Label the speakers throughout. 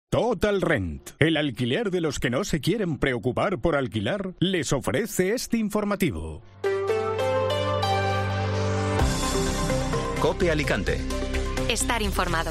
Speaker 1: Total Rent, el alquiler de los que no se quieren preocupar por alquilar, les ofrece este informativo.
Speaker 2: COPE Alicante.
Speaker 3: Estar informado.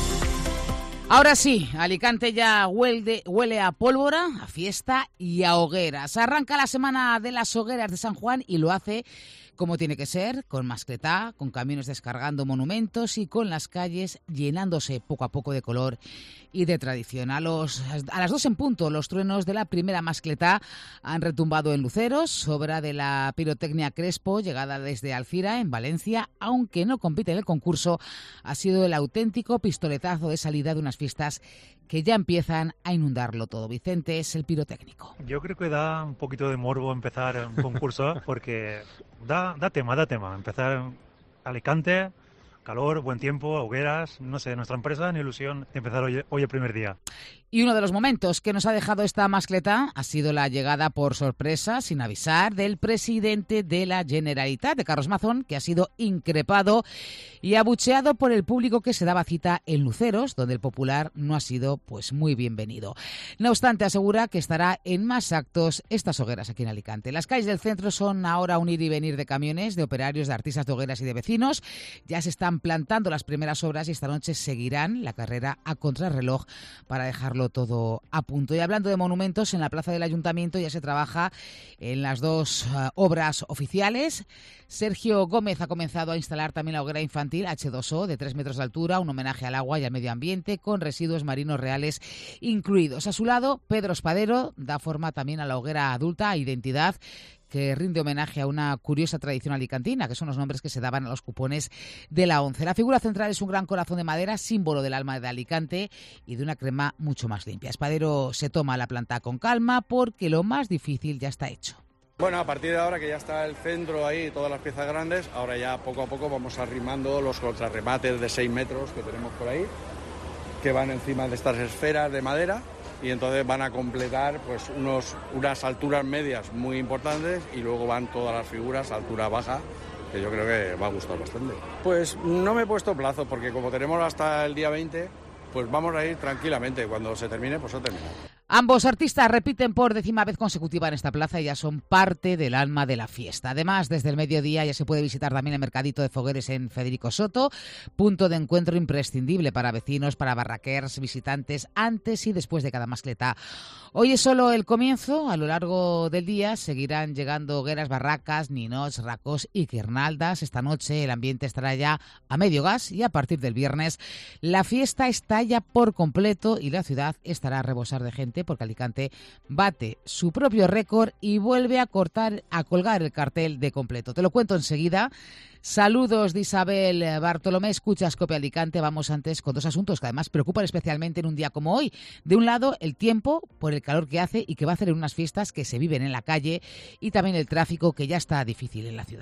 Speaker 4: Ahora sí, Alicante ya huele a pólvora, a fiesta y a hogueras. Arranca la semana de las hogueras de San Juan y lo hace como tiene que ser, con mascletá, con camiones descargando monumentos y con las calles llenándose poco a poco de color y de tradición. A las 2 en punto, los truenos de la primera mascletá han retumbado en luceros, obra de la pirotecnia Crespo, llegada desde Alcira, en Valencia, aunque no compite en el concurso, ha sido el auténtico pistoletazo de salida de unas fiestas que ya empiezan a inundarlo todo. Vicente es el pirotécnico.
Speaker 5: Yo creo que da un poquito de morbo empezar un concurso porque da tema. Empezar Alicante, calor, buen tiempo, hogueras, no sé, nuestra empresa ni ilusión de empezar hoy el primer día.
Speaker 4: Y uno de los momentos que nos ha dejado esta mascletá ha sido la llegada por sorpresa, sin avisar, del presidente de la Generalitat, de Carlos Mazón, que ha sido increpado y abucheado por el público que se daba cita en Luceros, donde el popular no ha sido pues muy bienvenido. No obstante, asegura que estará en más actos estas hogueras aquí en Alicante. Las calles del centro son ahora un ir y venir de camiones, de operarios, de artistas de hogueras y de vecinos. Ya se están plantando las primeras obras y esta noche seguirán la carrera a contrarreloj para dejarlo todo a punto. Y hablando de monumentos, en la plaza del Ayuntamiento ya se trabaja en las 2 obras oficiales. Sergio Gómez ha comenzado a instalar también la hoguera infantil H2O de 3 metros de altura, un homenaje al agua y al medio ambiente con residuos marinos reales incluidos. A su lado, Pedro Espadero da forma también a la hoguera adulta Identidad, que rinde homenaje a una curiosa tradición alicantina, que son los nombres que se daban a los cupones de la ONCE. La figura central es un gran corazón de madera, símbolo del alma de Alicante y de una crema mucho más limpia. Espadero se toma la planta con calma porque lo más difícil ya está hecho.
Speaker 6: Bueno, a partir de ahora que ya está el centro ahí, todas las piezas grandes, ahora ya poco a poco vamos arrimando los contrarremates de 6 metros que tenemos por ahí, que van encima de estas esferas de madera. Y entonces van a completar pues unas alturas medias muy importantes y luego van todas las figuras a altura baja, que yo creo que va a gustar bastante. Pues no me he puesto plazo porque como tenemos hasta el día 20, pues vamos a ir tranquilamente. Cuando se termine, pues se termina.
Speaker 4: Ambos artistas repiten por 10ª vez consecutiva en esta plaza y ya son parte del alma de la fiesta. Además, desde el mediodía ya se puede visitar también el mercadito de fogueres en Federico Soto, punto de encuentro imprescindible para vecinos, para barraquers, visitantes, antes y después de cada mascletá. Hoy es solo el comienzo. A lo largo del día seguirán llegando hogueras, barracas, ninots, racos y guirnaldas. Esta noche el ambiente estará ya a medio gas y a partir del viernes la fiesta estalla por completo y la ciudad estará a rebosar de gente, porque Alicante bate su propio récord y vuelve a colgar el cartel de completo. Te lo cuento enseguida. Saludos de Isabel Bartolomé, escuchas COPE Alicante. Vamos antes con 2 asuntos que además preocupan especialmente en un día como hoy. De un lado, el tiempo, por el calor que hace y que va a hacer en unas fiestas que se viven en la calle, y también el tráfico, que ya está difícil en la ciudad.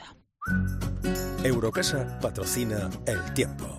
Speaker 2: Eurocasa patrocina el tiempo.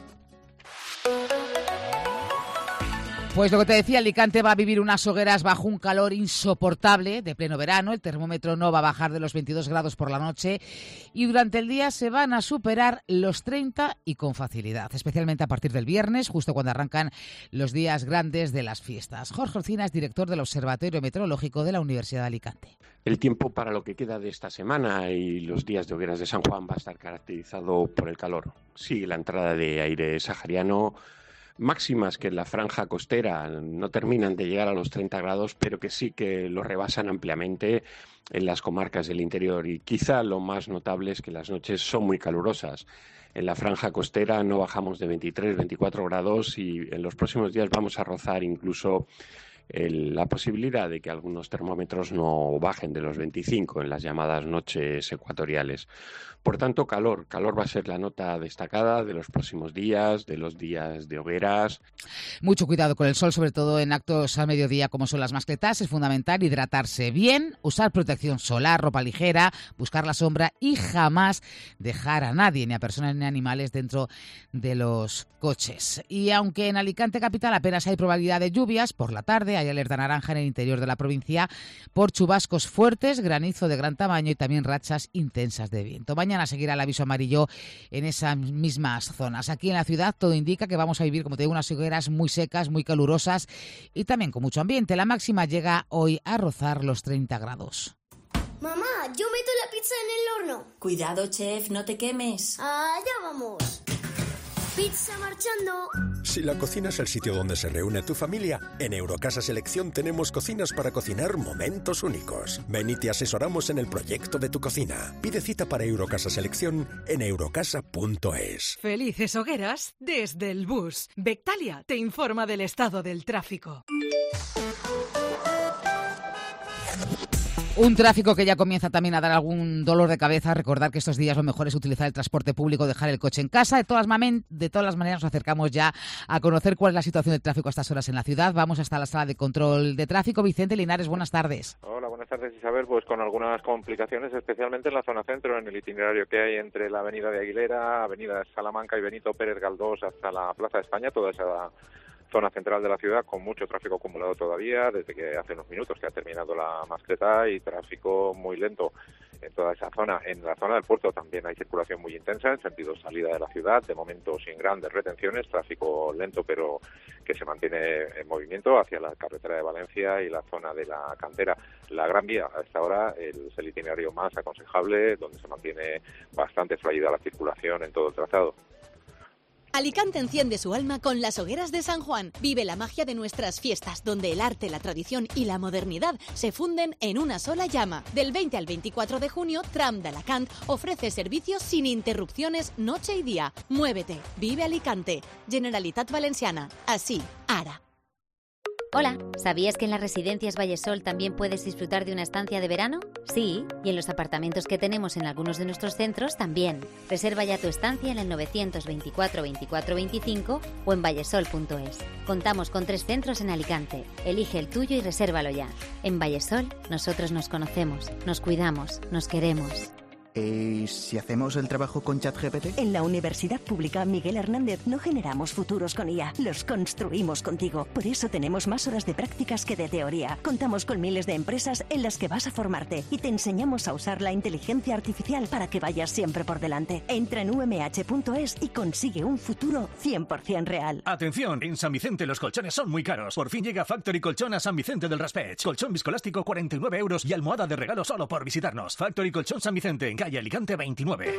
Speaker 4: Pues lo que te decía, Alicante va a vivir unas hogueras bajo un calor insoportable de pleno verano. El termómetro no va a bajar de los 22 grados por la noche y durante el día se van a superar los 30 y con facilidad, especialmente a partir del viernes, justo cuando arrancan los días grandes de las fiestas. Jorge Orcina es director del Observatorio Meteorológico de la Universidad de Alicante.
Speaker 7: El tiempo para lo que queda de esta semana y los días de hogueras de San Juan va a estar caracterizado por el calor. Sí, la entrada de aire sahariano, máximas que en la franja costera no terminan de llegar a los 30 grados, pero que sí que lo rebasan ampliamente en las comarcas del interior. Y quizá lo más notable es que las noches son muy calurosas. En la franja costera no bajamos de 23, 24 grados y en los próximos días vamos a rozar incluso la posibilidad de que algunos termómetros no bajen de los 25 en las llamadas noches ecuatoriales. Por tanto, calor va a ser la nota destacada de los próximos días, de los días de hogueras.
Speaker 4: Mucho cuidado con el sol, sobre todo en actos al mediodía como son las mascletas. Es fundamental hidratarse bien, usar protección solar, ropa ligera, buscar la sombra y jamás dejar a nadie, ni a personas ni a animales, dentro de los coches. Y aunque en Alicante capital apenas hay probabilidad de lluvias, por la tarde tarde hay alerta naranja en el interior de la provincia por chubascos fuertes, granizo de gran tamaño y también rachas intensas de viento. Mañana seguirá el aviso amarillo en esas mismas zonas. Aquí en la ciudad todo indica que vamos a vivir, como te digo, unas hogueras muy secas, muy calurosas y también con mucho ambiente. La máxima llega hoy a rozar los 30 grados.
Speaker 8: Mamá, yo meto la pizza en el horno.
Speaker 9: Cuidado, chef, no te quemes.
Speaker 8: Allá vamos. Pizza marchando.
Speaker 2: Si la cocina es el sitio donde se reúne tu familia, en Eurocasa Selección tenemos cocinas para cocinar momentos únicos. Ven y te asesoramos en el proyecto de tu cocina. Pide cita para Eurocasa Selección en eurocasa.es.
Speaker 10: Felices hogueras desde el bus. Bectalia te informa del estado del tráfico.
Speaker 4: Un tráfico que ya comienza también a dar algún dolor de cabeza. Recordar que estos días lo mejor es utilizar el transporte público, dejar el coche en casa. De todas maneras nos acercamos ya a conocer cuál es la situación del tráfico a estas horas en la ciudad. Vamos hasta la sala de control de tráfico. Vicente Linares, buenas tardes.
Speaker 11: Hola, buenas tardes, Isabel. Pues con algunas complicaciones, especialmente en la zona centro, en el itinerario que hay entre la avenida de Aguilera, avenida Salamanca y Benito Pérez Galdós hasta la Plaza de España, toda esa zona central de la ciudad con mucho tráfico acumulado todavía, desde que hace unos minutos que ha terminado la mascleta, y tráfico muy lento en toda esa zona. En la zona del puerto también hay circulación muy intensa en sentido salida de la ciudad, de momento sin grandes retenciones, tráfico lento pero que se mantiene en movimiento hacia la carretera de Valencia y la zona de la Cantera. La Gran Vía a esta hora es el itinerario más aconsejable, donde se mantiene bastante fluida la circulación en todo el trazado.
Speaker 12: Alicante enciende su alma con las hogueras de San Juan. Vive la magia de nuestras fiestas, donde el arte, la tradición y la modernidad se funden en una sola llama. Del 20 al 24 de junio, Tram de Alacant ofrece servicios sin interrupciones noche y día. Muévete, vive Alicante. Generalitat Valenciana. Así, ara.
Speaker 13: Hola, ¿sabías que en las residencias Vallesol también puedes disfrutar de una estancia de verano? Sí, y en los apartamentos que tenemos en algunos de nuestros centros también. Reserva ya tu estancia en el 924 24 25 o en vallesol.es. Contamos con 3 centros en Alicante. Elige el tuyo y resérvalo ya. En Vallesol, nosotros nos conocemos, nos cuidamos, nos queremos.
Speaker 14: ¿Y si hacemos el trabajo con ChatGPT?
Speaker 15: En la Universidad Pública Miguel Hernández no generamos futuros con IA, los construimos contigo. Por eso tenemos más horas de prácticas que de teoría. Contamos con miles de empresas en las que vas a formarte y te enseñamos a usar la inteligencia artificial para que vayas siempre por delante. Entra en umh.es y consigue un futuro 100% real.
Speaker 16: Atención, en San Vicente los colchones son muy caros. Por fin llega Factory Colchón a San Vicente del Raspeig. Colchón viscoelástico 49 € y almohada de regalo solo por visitarnos. Factory Colchón San Vicente, en calle Alicante 29.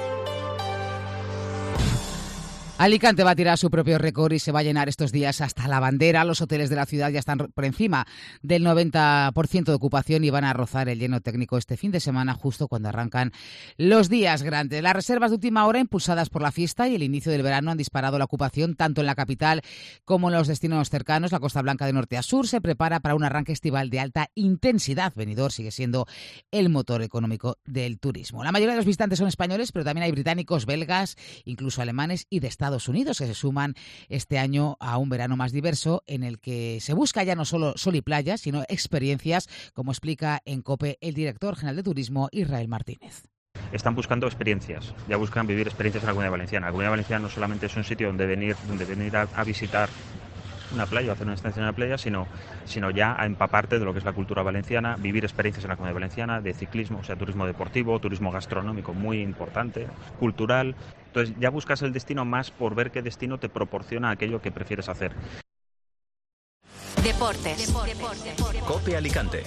Speaker 4: Alicante va a tirar su propio récord y se va a llenar estos días hasta la bandera. Los hoteles de la ciudad ya están por encima del 90% de ocupación y van a rozar el lleno técnico este fin de semana, justo cuando arrancan los días grandes. Las reservas de última hora, impulsadas por la fiesta y el inicio del verano, han disparado la ocupación tanto en la capital como en los destinos cercanos. La Costa Blanca de norte a sur se prepara para un arranque estival de alta intensidad. Benidorm sigue siendo el motor económico del turismo. La mayoría de los visitantes son españoles, pero también hay británicos, belgas, incluso alemanes y de Estados Unidos, que se suman este año a un verano más diverso en el que se busca ya no solo sol y playa, sino experiencias, como explica en COPE el director general de turismo, Israel Martínez.
Speaker 17: Están buscando experiencias, ya buscan vivir experiencias en la Comunidad Valenciana. La Comunidad Valenciana no solamente es un sitio donde venir a visitar una playa o hacer una estancia en la playa, sino ya a empaparte de lo que es la cultura valenciana, vivir experiencias en la Comunidad Valenciana, de ciclismo, o sea, turismo deportivo, turismo gastronómico muy importante, cultural. Entonces ya buscas el destino más por ver qué destino te proporciona aquello que prefieres hacer.
Speaker 3: Deportes.
Speaker 2: COPE Alicante.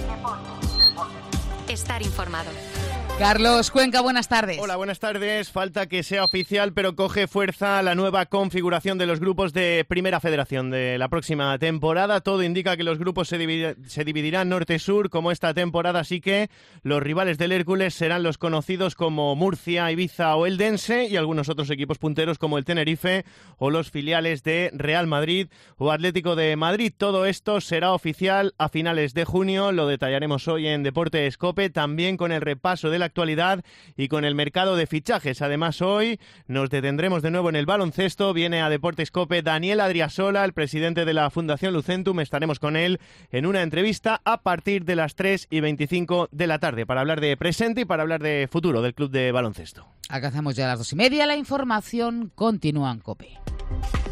Speaker 3: Estar informado.
Speaker 4: Carlos Cuenca, buenas tardes.
Speaker 18: Hola, buenas tardes. Falta que sea oficial, pero coge fuerza la nueva configuración de los grupos de Primera Federación de la próxima temporada. Todo indica que los grupos se dividirán norte-sur como esta temporada, así que los rivales del Hércules serán los conocidos como Murcia, Ibiza o Eldense y algunos otros equipos punteros como el Tenerife o los filiales de Real Madrid o Atlético de Madrid. Todo esto será oficial a finales de junio. Lo detallaremos hoy en Deportes COPE, también con el repaso de la actualidad y con el mercado de fichajes. Además, hoy nos detendremos de nuevo en el baloncesto. Viene a Deportes COPE Daniel Adriasola, el presidente de la Fundación Lucentum. Estaremos con él en una entrevista a partir de las 3:25 de la tarde para hablar de presente y para hablar de futuro del club de baloncesto.
Speaker 4: Alcanzamos ya las 2:30. La información continúa en COPE.